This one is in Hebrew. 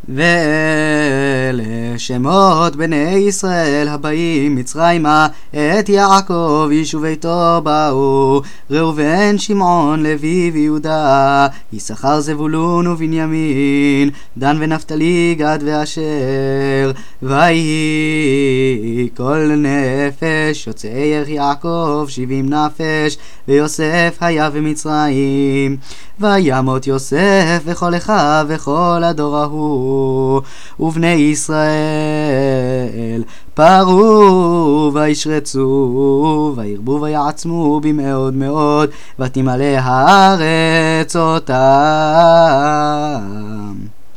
ואלה שמות בני ישראל הבאים מצרימה, את יעקב איש וביתו באו, ראובן שמעון לוי ויהודה, יששכר זבולון ובנימין, דן ונפתלי גד ואשר. ויהי כל נפש יוצאי יעקב 70 נפש, ויוסף היה במצרים. וימות יוסף וכל אחיו וכל הדור ההוא, ובני ישראל פרו וישרצו וירבו ויעצמו במאוד מאוד, ותמלא הארץ אותם.